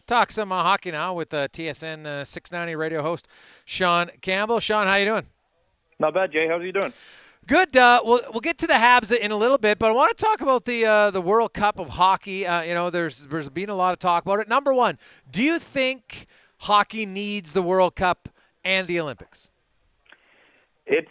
Talk some hockey now with TSN 690 radio host Sean Campbell. Sean, how you doing? Not bad, Jay. How's you doing? Good. We'll get to the Habs in a little bit, but I want to talk about the World Cup of hockey. There's been a lot of talk about it. Number one, do you think hockey needs the World Cup and the Olympics? It's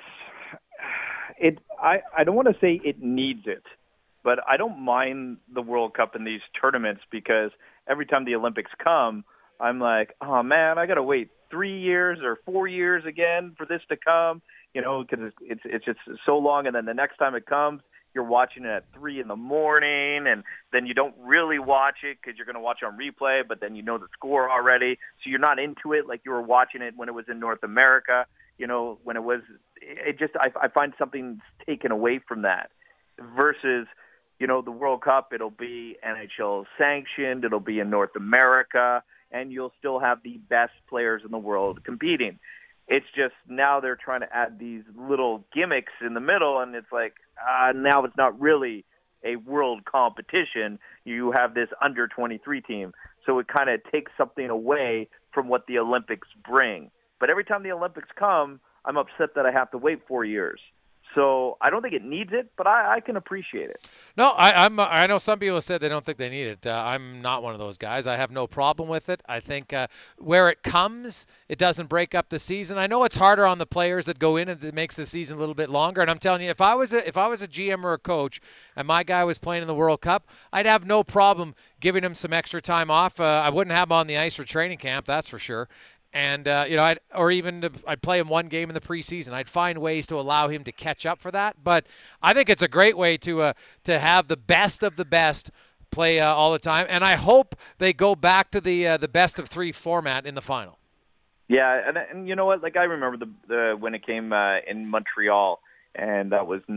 it. I don't want to say it needs it, but I don't mind the World Cup in these tournaments because every time the Olympics come, I'm like, oh man, I got to wait 3 years or 4 years again for this to come. Because it's just so long, and then the next time it comes, you're watching it at 3 in the morning, and then you don't really watch it because you're going to watch it on replay, but then you know the score already, so you're not into it like you were watching it when it was in North America. When it was, it just I find something taken away from that versus. The World Cup, it'll be NHL sanctioned, it'll be in North America, and you'll still have the best players in the world competing. It's just now they're trying to add these little gimmicks in the middle, and it's like now it's not really a world competition. You have this under 23 team, so it kind of takes something away from what the Olympics bring. But every time the Olympics come, I'm upset that I have to wait 4 years. So I don't think it needs it, but I can appreciate it. No, I know some people have said they don't think they need it. I'm not one of those guys. I have no problem with it. I think where it comes, it doesn't break up the season. I know it's harder on the players that go in and it makes the season a little bit longer. And I'm telling you, if I was a GM or a coach and my guy was playing in the World Cup, I'd have no problem giving him some extra time off. I wouldn't have him on the ice for training camp, that's for sure. And I'd play him one game in the preseason. I'd find ways to allow him to catch up for that. But I think it's a great way to have the best of the best play all the time. And I hope they go back to the best of three format in the final. Yeah, and you know what? Like I remember the when it came in Montreal, and that was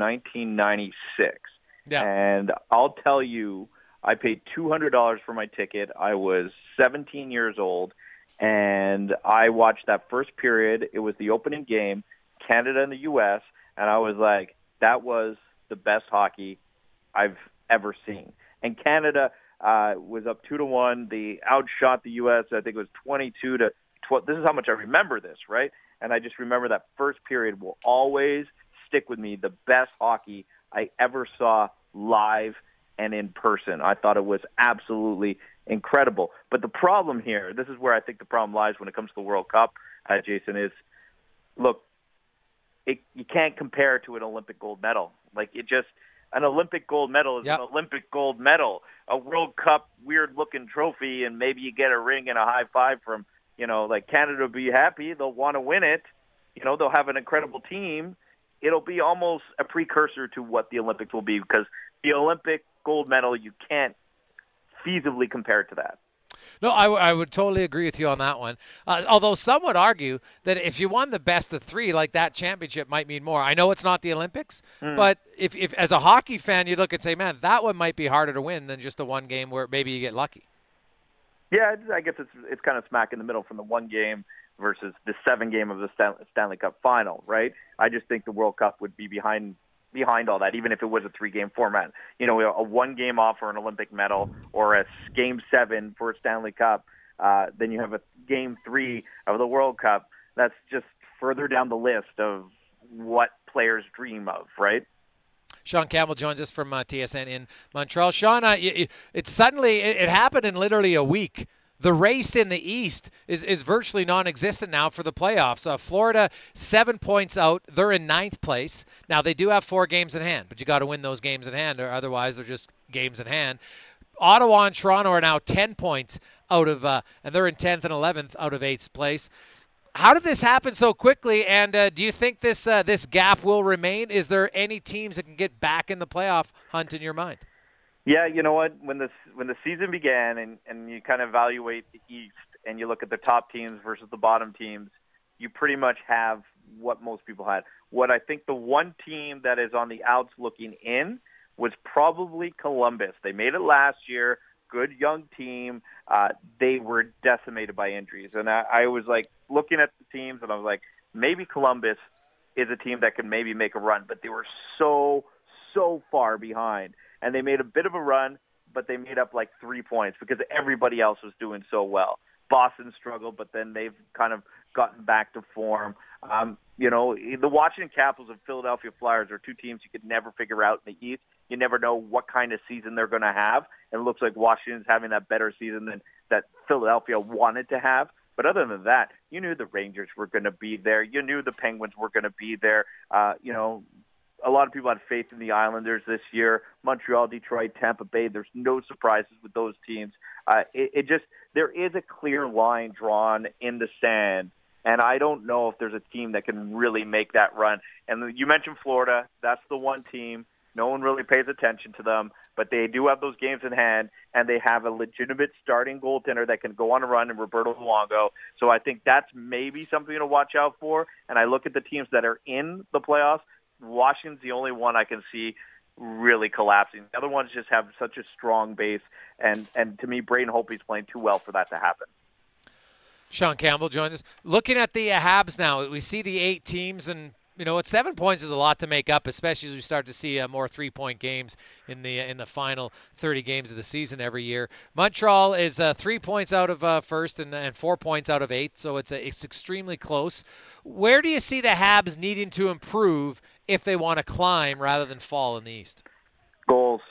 1996. Yeah. And I'll tell you, I paid $200 for my ticket. I was 17 years old. And I watched that first period. It was the opening game, Canada and the U.S., and I was like, that was the best hockey I've ever seen. And Canada was up 2-1. They outshot the U.S. I think it was 22-12. This is how much I remember this, right? And I just remember that first period will always stick with me. The best hockey I ever saw live and in person. I thought it was absolutely incredible. But the problem here, this is where I think the problem lies when it comes to the World Cup, Jason, is, look, you can't compare it to an Olympic gold medal. Like, an Olympic gold medal is Yep. an Olympic gold medal. A World Cup weird-looking trophy, and maybe you get a ring and a high five from, like Canada will be happy. They'll want to win it. They'll have an incredible team. It'll be almost a precursor to what the Olympics will be because the Olympic gold medal, you can't feasibly compare it to that. No, I would totally agree with you on that one. Although some would argue that if you won the best of three, like that championship might mean more. I know it's not the Olympics, but if as a hockey fan you look and say, man, that one might be harder to win than just the one game where maybe you get lucky. Yeah, I guess it's kind of smack in the middle from the one game versus the 7 game of the Stanley Cup final, right? I just think the World Cup would be behind all that, even if it was a 3-game format. A 1 game off for an Olympic medal or a Game 7 for a Stanley Cup. Then you have a Game 3 of the World Cup. That's just further down the list of what players dream of, right? Sean Campbell joins us from TSN in Montreal. Sean, it happened in literally a week. The race in the East is virtually non-existent now for the playoffs. Florida, 7 points out. They're in ninth place. Now, they do have 4 games in hand, but you got to win those games in hand, or otherwise they're just games in hand. Ottawa and Toronto are now 10 points out of, and they're in 10th and 11th out of 8th place. How did this happen so quickly, and do you think this gap will remain? Is there any teams that can get back in the playoff hunt in your mind? Yeah, you know what? When the season began and you kind of evaluate the East and you look at the top teams versus the bottom teams, you pretty much have what most people had. What I think the one team that is on the outs looking in was probably Columbus. They made it last year. Good young team. They were decimated by injuries. And I was like looking at the teams and I was like, maybe Columbus is a team that can maybe make a run, but they were so far behind. And they made a bit of a run. but they made up like 3 points because everybody else was doing so well. Boston struggled, but then they've kind of gotten back to form. The Washington Capitals and Philadelphia Flyers are two teams you could never figure out in the East. You never know what kind of season they're going to have. And it looks like Washington's having that better season than that Philadelphia wanted to have. But other than that, you knew the Rangers were going to be there. You knew the Penguins were going to be there. A lot of people had faith in the Islanders this year. Montreal, Detroit, Tampa Bay. There's no surprises with those teams. There is a clear line drawn in the sand, and I don't know if there's a team that can really make that run. And you mentioned Florida. That's the one team. No one really pays attention to them, but they do have those games in hand, and they have a legitimate starting goaltender that can go on a run in Roberto Luongo. So I think that's maybe something to watch out for. And I look at the teams that are in the playoffs. Washington's the only one I can see really collapsing. The other ones just have such a strong base, and to me, Braden Holtby's playing too well for that to happen. Sean Campbell joins us. Looking at the Habs now, we see the 8 teams, and it's 7 points is a lot to make up, especially as we start to see more 3-point games in the final 30 games of the season every year. Montreal is 3 points out of first and 4 points out of 8, so it's extremely close. Where do you see the Habs needing to improve if they want to climb rather than fall in the East? Goals.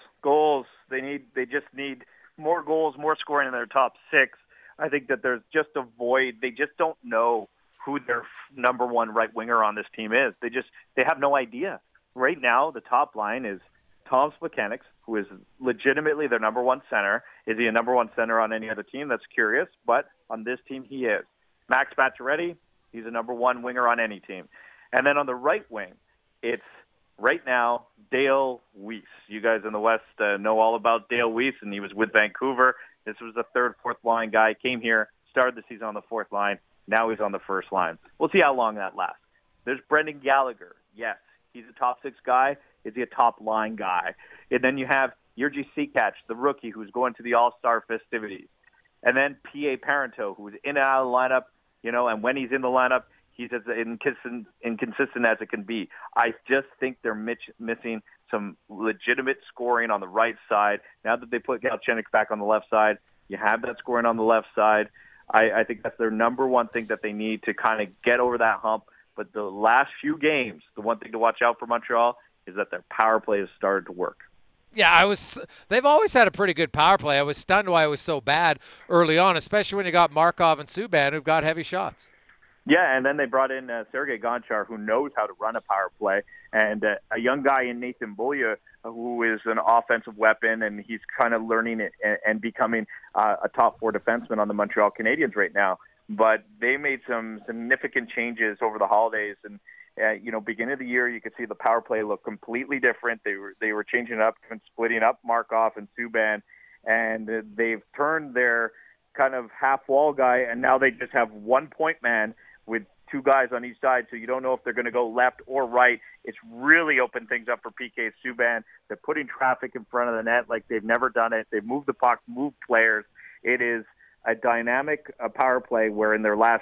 They just need more goals, more scoring in their top 6. I think that there's just a void. They just don't know who their number one right winger on this team is. They have no idea. Right now, the top line is Tom Splicanics, who is legitimately their number one center. Is he a number one center on any other team? That's curious, but on this team, he is. Max Pacioretty, he's a number one winger on any team. And then on the right wing, it's right now Dale Weiss. You guys in the West know all about Dale Weiss, and he was with Vancouver. This was a third, fourth line guy. Came here, started the season on the fourth line. Now he's on the first line. We'll see how long that lasts. There's Brendan Gallagher. Yes, he's a top 6 guy. Is he a top line guy? And then you have Jurgi Sekac, the rookie, who's going to the All-Star festivities. And then P.A. Parento, who's in and out of the lineup, and when he's in the lineup, he's as inconsistent as it can be. I just think they're missing some legitimate scoring on the right side. Now that they put Galchenyuk back on the left side, you have that scoring on the left side. I think that's their number one thing that they need to kind of get over that hump. But the last few games, the one thing to watch out for Montreal is that their power play has started to work. Yeah, they've always had a pretty good power play. I was stunned why it was so bad early on, especially when you got Markov and Subban, who've got heavy shots. Yeah, and then they brought in Sergei Gonchar, who knows how to run a power play, and a young guy in Nathan Beaulieu, who is an offensive weapon, and he's kind of learning it and becoming a top 4 defenseman on the Montreal Canadiens right now. But they made some significant changes over the holidays, and beginning of the year, you could see the power play look completely different. They were changing it up and splitting up Markov and Subban, and they've turned their kind of half-wall guy, and now they just have 1-point man with 2 guys on each side, so you don't know if they're going to go left or right. It's really opened things up for PK Subban. They're putting traffic in front of the net like they've never done it. They've moved the puck, moved players. It is a dynamic power play where in their last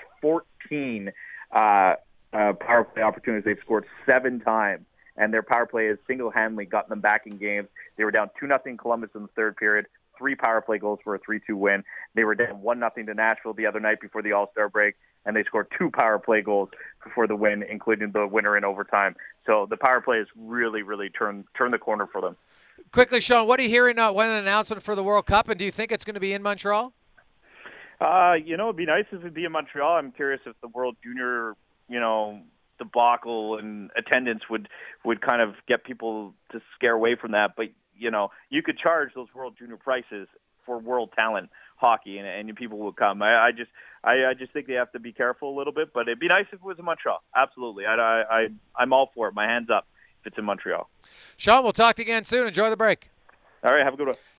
14 power play opportunities, they've scored 7 times, and their power play has single-handedly gotten them back in games. They were down 2-0 Columbus in the third period, 3 power play goals for a 3-2 win. They were down 1-0 to Nashville the other night before the All-Star break, and they scored 2 power play goals before the win, including the winner in overtime. So the power play has really, really turned the corner for them. Quickly, Sean, what are you hearing when an announcement for the World Cup, and do you think it's going to be in Montreal? It'd be nice if it'd be in Montreal. I'm curious if the World Junior, debacle and attendance would kind of get people to scare away from that. But, you could charge those World Junior prices for world talent hockey, and people will come. I just think they have to be careful a little bit, but it'd be nice if it was in Montreal. Absolutely. I'm all for it. My hands up if it's in Montreal. Sean, we'll talk to you again soon. Enjoy the break. All right. Have a good one.